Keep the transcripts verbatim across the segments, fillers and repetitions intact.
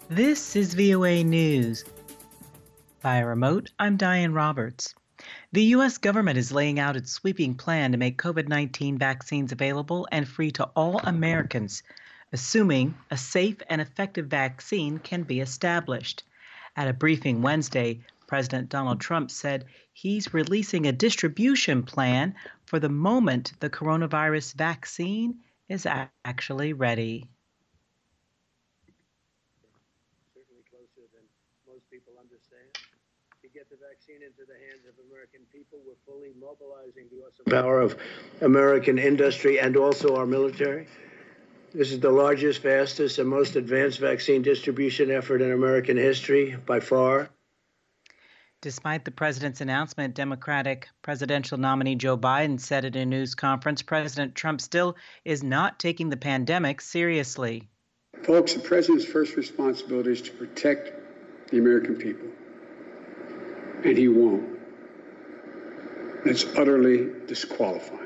This is V O A News. Via remote, I'm Diane Roberts. The U S government is laying out its sweeping plan to make COVID nineteen vaccines available and free to all Americans, assuming a safe and effective vaccine can be established. At a briefing Wednesday, President Donald Trump said he's releasing a distribution plan for the moment the coronavirus vaccine is a- actually ready. Certainly closer than most people understand. To get the vaccine into the hands of American people, we're fully mobilizing the awesome power of American industry and also our military. This is the largest, fastest, and most advanced vaccine distribution effort in American history by far. Despite the president's announcement, Democratic presidential nominee Joe Biden said at a news conference President Trump still is not taking the pandemic seriously. Folks, the president's first responsibility is to protect the American people, and he won't. That's utterly disqualifying.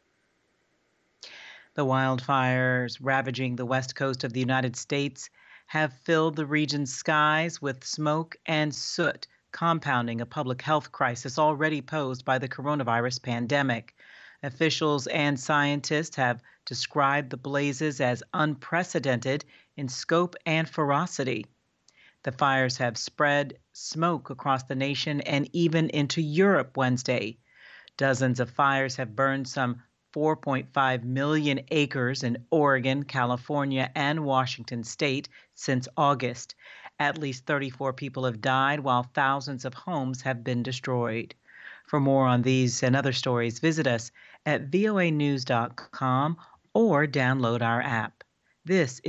The wildfires ravaging the west coast of the United States have filled the region's skies with smoke and soot, compounding a public health crisis already posed by the coronavirus pandemic. Officials and scientists have described the blazes as unprecedented in scope and ferocity. The fires have spread smoke across the nation and even into Europe Wednesday. Dozens of fires have burned some four point five million acres in Oregon, California, and Washington state since August. At least thirty-four people have died, while thousands of homes have been destroyed. For more on these and other stories, visit us at voa news dot com or download our app. This